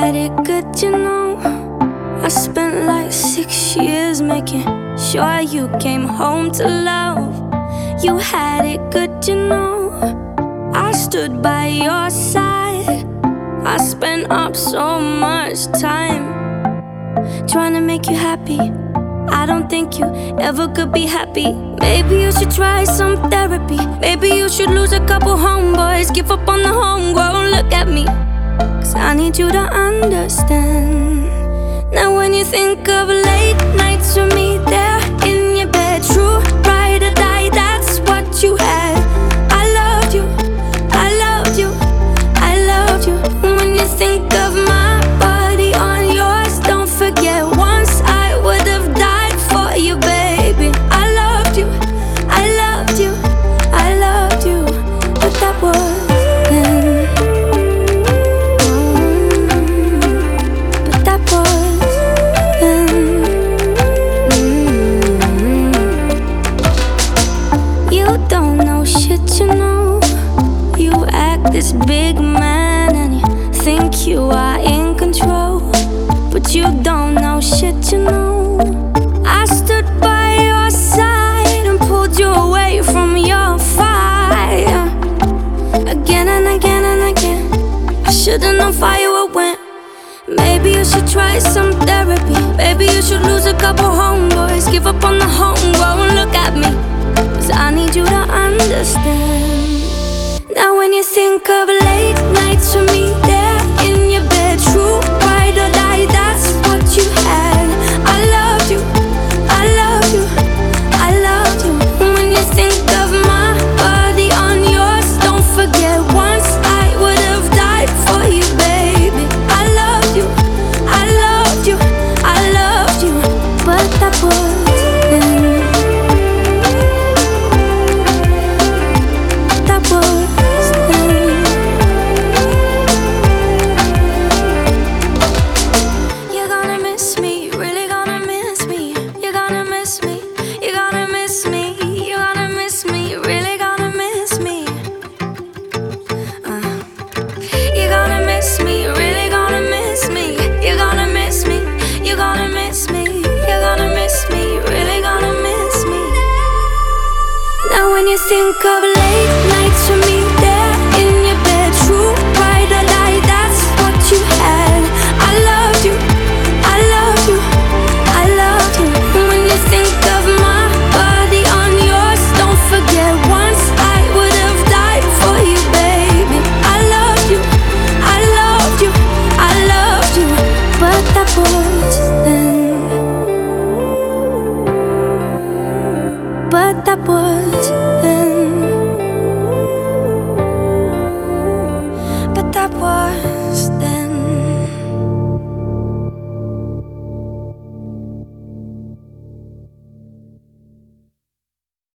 had it good, you know. I spent like 6 years making sure you came home to love. You had it good, you know. I stood by your side. I spent up so much time trying to make you happy. I don't think you ever could be happy. Maybe you should try some therapy. Maybe you should lose a couple homeboys, give up on the homegrown. Look at me, 'cause I need you to understand. Now when you think of late nights with me there in your bed, true ride or die, that's what you had. I loved you, I loved you, I loved you. When you think of my body on yours, don't forget once I would have died for you, baby. I loved you, I loved you, I loved you. But that was then. But that was then. You don't know shit, you know. You act this big man and you think you are in control, but you don't know shit, you know. I stood by your side and pulled you away from your fire. Again and again and again. I should've known fire would win. Maybe you should try some therapy. Maybe you should lose a couple homeboys, give up on the homegrown. Look at me, 'cause I need you to understand. Now when you think of late nights with me there in your bed, true ride or die, that's what you had. I loved you, I loved you, I loved you. When you think of my body on yours, don't forget once I would have died for you, baby. I loved you, I loved you, I loved you. But that was then. That was then. You're gonna miss me, really gonna miss me. You're gonna miss me, you're gonna miss me. You're gonna miss me, really gonna miss me. You're gonna miss me, really gonna miss me. You're gonna miss me, you're gonna miss me. You're gonna miss me, really gonna miss me. Now when you think of late nights with me there in your bed, true ride or die, that's what you had. I loved you, I loved you, I loved you. When you think of my body on yours, don't forget once I would have died for you, baby. I loved you, I loved you, I loved you. But that was then. But that was